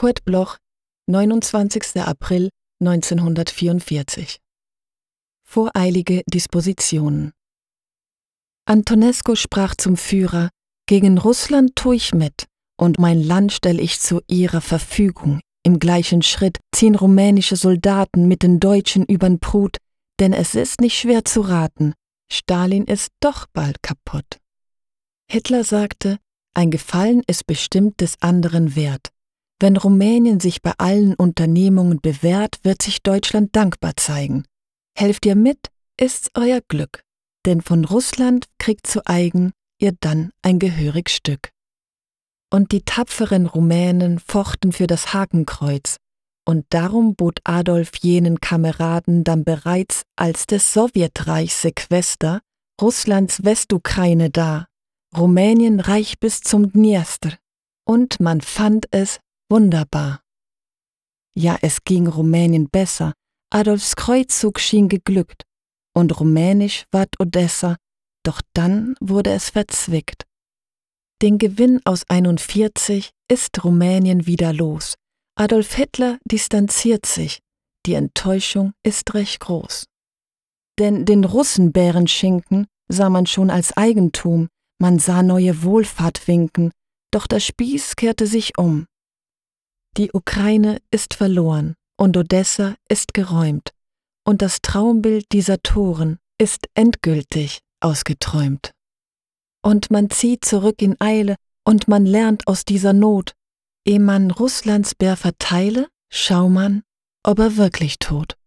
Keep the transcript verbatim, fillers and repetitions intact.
Kurt Bloch, neunundzwanzigster April neunzehnhundertvierundvierzig. Voreilige Dispositionen. Antonescu sprach zum Führer: Gegen Russland tu ich mit, und mein Land stell ich zu ihrer Verfügung. Im gleichen Schritt ziehen rumänische Soldaten mit den Deutschen übern Prut, denn es ist nicht schwer zu raten, Stalin ist doch bald kaputt. Hitler sagte: Ein Gefallen ist bestimmt des anderen wert. Wenn Rumänien sich bei allen Unternehmungen bewährt, wird sich Deutschland dankbar zeigen. Helft ihr mit, ist's euer Glück, denn von Russland kriegt zu eigen ihr dann ein gehörig Stück. Und die tapferen Rumänen fochten für das Hakenkreuz, und darum bot Adolf jenen Kameraden dann bereits als des Sowjetreichs Sequester Russlands Westukraine dar, Rumänien reich bis zum Dniester, und man fand es wunderbar. Ja, es ging Rumänien besser, Adolfs Kreuzzug schien geglückt, und rumänisch ward Odessa, doch dann wurde es verzwickt. Den Gewinn aus einundvierzig ist Rumänien wieder los. Adolf Hitler distanziert sich, die Enttäuschung ist recht groß. Denn den Russen Bärenschinken sah man schon als Eigentum, man sah neue Wohlfahrt winken, doch der Spieß kehrte sich um. Die Ukraine ist verloren und Odessa ist geräumt, und das Traumbild dieser Toren ist endgültig ausgeträumt. Und man zieht zurück in Eile, und man lernt aus dieser Not, ehe man Russlands Bär verteile, schau man, ob er wirklich tot.